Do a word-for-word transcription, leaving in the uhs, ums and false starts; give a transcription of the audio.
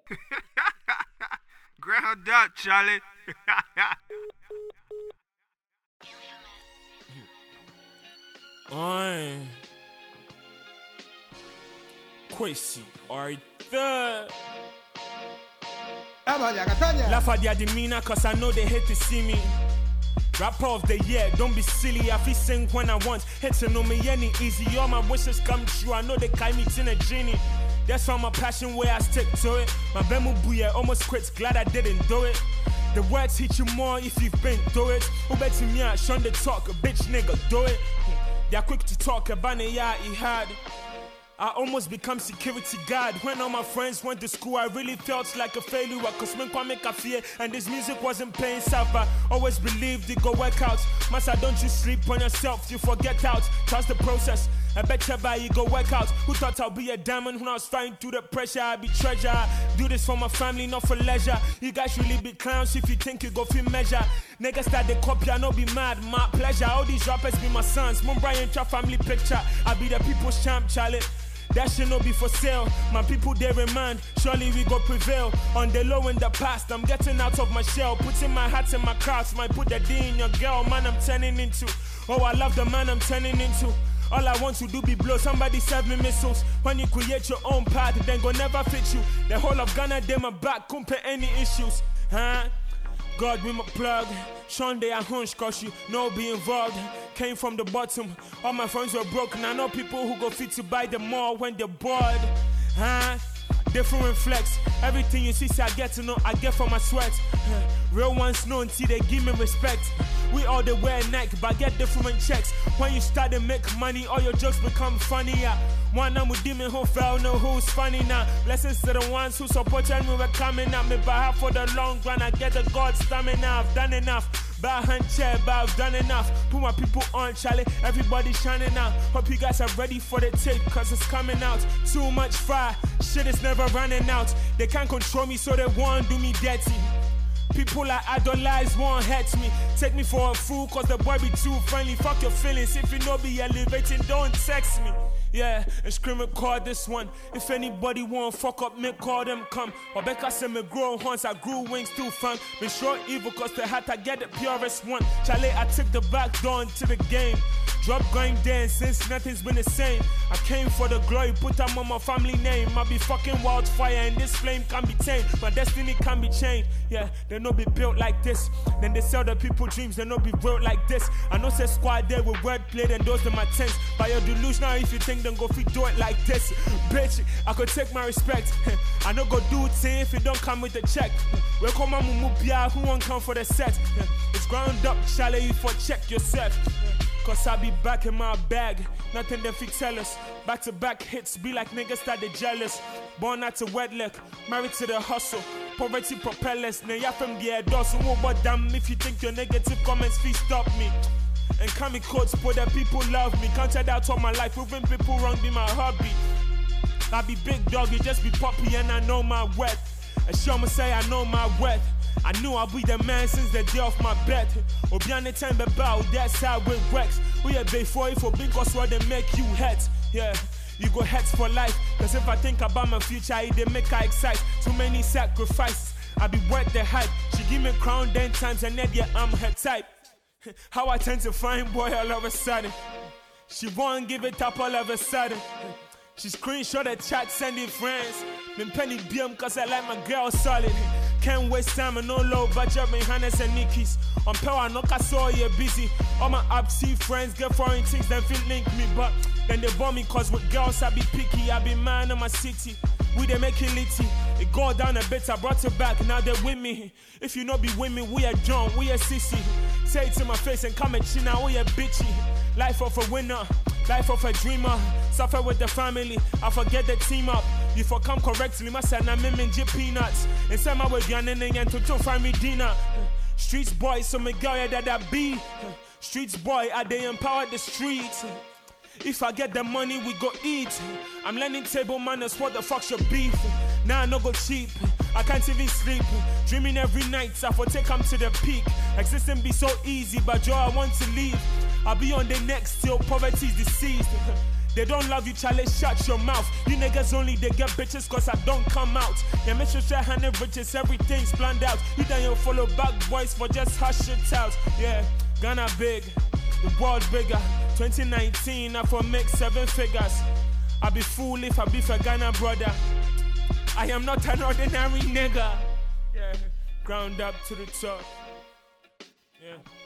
Ground up, Charlie. Oi. Kwesi Arthur. Laugh at their demeanor, cause I know they hate to see me. Rapper of the year, don't be silly. I feel sing when I want. Hitting on me any easy. All my wishes come true. I know they carry me to a genie. That's why my passion where I stick to it. My bemu buya almost quit. Glad I didn't do it. The words hit you more if you've been through it. Who bet to me I shun the talk, a bitch nigga do it. They're quick to talk about it, yeah, he had. I almost become security guard. When all my friends went to school, I really felt like a failure. Cause me kwa make a fear, and this music wasn't paying south. I always believed it go work out. Massa, don't you sleep on yourself, you forget out. Trust the process. I bet you buy you go work out. Who thought I'll be a diamond when I was fighting through the pressure? I be treasure. I do this for my family, not for leisure. You guys really be clowns if you think you go feel measure. Niggas start the copy, I no be mad, my pleasure. All these rappers be my sons. Mumbai and your family picture. I be the people's champ, Charlie. That shit no be for sale. My people they remind, surely we go prevail. On the low in the past, I'm getting out of my shell. Putting my hat in my crafts, might put the D in your girl. Man, I'm turning into. Oh, I love the man I'm turning into. All I want to do be blow, somebody serve me missiles. When you create your own path, then go never fit you. The whole of Ghana, they my back, couldn't pay any issues. Huh? God with my plug. Sean they a hunch cause you know be involved. Came from the bottom. All my friends were broken. I know people who go fit to buy them more when they're bored. Huh? Different flex. Everything you see, say I get to know, I get from my sweat. Real ones know until they give me respect. We all they wear Nike, but get different checks. When you start to make money, all your jokes become funnier. One I'm with demon who fell, know who's funny now. Blessings to the ones who supported me, we're coming up. Me by for the long run, I get the God stamina. I've done enough. Bad hand chair, but I've done enough. Put my people on, Charlie. Everybody shining out. Hope you guys are ready for the tape, cause it's coming out. Too much fire, shit is never running out. They can't control me, so they won't do me dirty. People I idolize won't hurt me. Take me for a fool, cause the boy be too friendly. Fuck your feelings, if you know be elevating, don't text me. Yeah, and scream and call this one. If anybody want fuck up, me call them come. Or Becca say me grow horns, I grew wings too fun. Me sure evil cause the hat I get the purest one. Charlie, I took the back door into the game. Drop going there since nothing's been the same. I came for the glory, put them on my family name. I be fucking wildfire and this flame can be tamed. My destiny can be changed. Yeah, they no be built like this. Then they sell the people dreams, they no be built like this. I know say squad there with wordplay and those are my tents. By your delusion now if you think then go fit do it like this. Bitch, I could take my respect. I no go do it say if you don't come with a check. We come on mumubia who won't come for the set. It's ground up, Charlie, you for check yourself. Cause I be back in my bag, nothing them fit tell us. Back to back hits, be like niggas started jealous. Born out to wedlock, married to the hustle. Poverty propellers, now ya from the door. So what damn if you think your negative comments feel stop me. And coming quotes, but the people love me. Counted out all my life, proving people wrong be my hobby. I be big dog, you just be poppy and I know my worth. And show me say I know my worth. I knew I'll be the man since the day of my birth. Obiane time bow, that's how it works. We are before if for big cause what they make you hurt. Yeah, you go hurt for life. Cause if I think about my future, it they make I excite. Too many sacrifices, I be worth the hype. She give me crown ten times and then yeah, I'm her type. How I tend to find boy all of a sudden. She won't give it up all of a sudden. She screenshot the chat, sending friends. Been penny B M cause I like my girl solid. Can't waste time and no low budget, me Hannes and Nikki's. On power, no saw you busy. All my up see friends get foreign things, then feel link me. But then they bomb me cause with girls I be picky. I be man in my city. We they make it litty. It go down a bit, I brought it back, now they with me. If you not be with me, we are John, we are sissy. Say it to my face and come and chill now, we are bitchy. Life of a winner, life of a dreamer. Suffer with the family, I forget the team up. If I come correctly, my son, I'm in J peanuts. And some of you and to find me dinner. Streets boy, so me girl, yeah, that I be. Streets boy, I they empower the streets. If I get the money, we go eat. I'm learning table manners, what the fuck should beef? Now nah, I no go cheap, I can't even sleep. Dreaming every night, I for take come to the peak. Existing be so easy, but joy I want to leave. I'll be on the next till poverty's deceased. They don't love you, Charlie, shut your mouth. You niggas only, they get bitches cause I don't come out. Yeah, make sure share hand riches, everything's planned out. You then you follow back boys for just hush it out. Yeah, Ghana big, the world bigger. twenty nineteen, I for make seven figures. I'd be fool if I be for Ghana brother. I am not an ordinary nigga. Yeah, ground up to the top. Yeah.